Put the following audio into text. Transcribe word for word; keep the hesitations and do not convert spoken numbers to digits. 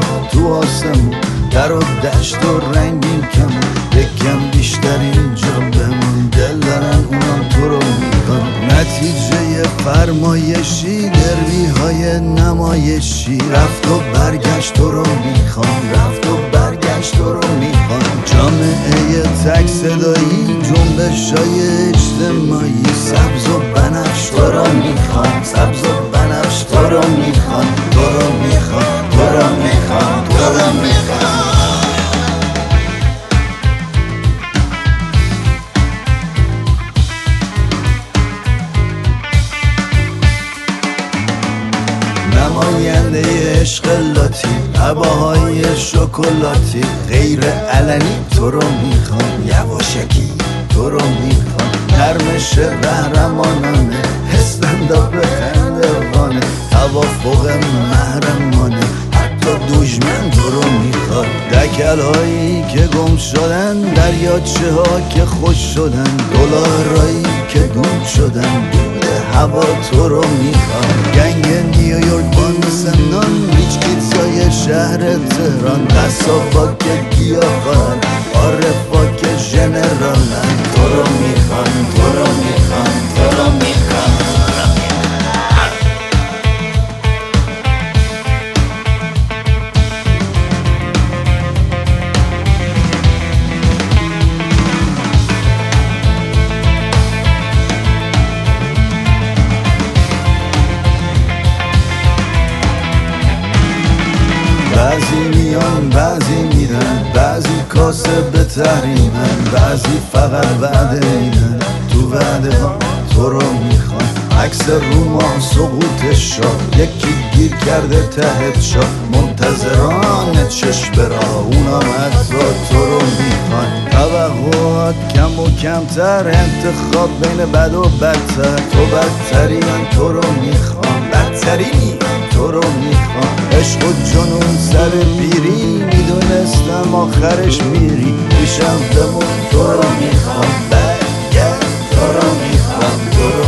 تو آسمون، در و دشت و رنگین کمون، یکم بیشتر اینجا بمون، دل دارن اونم تو رو میخوان. نتیجه فرمایشی دروی های نمایشی، رفت و برگشت تو رو میخوان، رفت و برگشت تو رو میخوان. جامعه تک صدایی، جنبش های اجتماعی، سبز و بنفش تو رو میخوان، سبز و بنفش تو رو میخوان، تو رو میخوان، تو رو میخوان، تو رو میخوان. نماینده عشق لاتی، هواهای شکلاتی، غیر علنی تو رو میخوان، یواشکی تو رو میخوان. نرمش قهرمانانه، حس بندا به خندوانه، توافق محرمانه، حتی دشمن تو رو میخواد. دکل هایی که گم شدن، دریاچه ها که خوش شدن، دلارایی که دود شدن، دود هوا تو رو میخواد. گنگ نیویورک بان سنان، ریچ کیدزای شهر تهران، قصابا که گیاهخوارن، عارفا که ژنرالن، تو رو میخوان، تو رو میخوان، تو رو میخوان. بعضی میان بعضی میرن، بعضی کاسب تحریمن، بعضی فقط وعده میدن، تو وعده ها تو رو میخوان. عکس روما سقوط شاه، یکی گیر کرده تحت شاه، منتظران چشم برا، اونا حتی تو رو میخوان. توقعات کم و کمتر، انتخاب بین بد و بدتر، تو بدترین تو رو میخوان، بدترینی تو رو میخوان. عشق و جنون سر پیری، میدونستم آخرش میری، پیشم بمون تو رو میخوام، برگرد تو رو میخوام، تو رو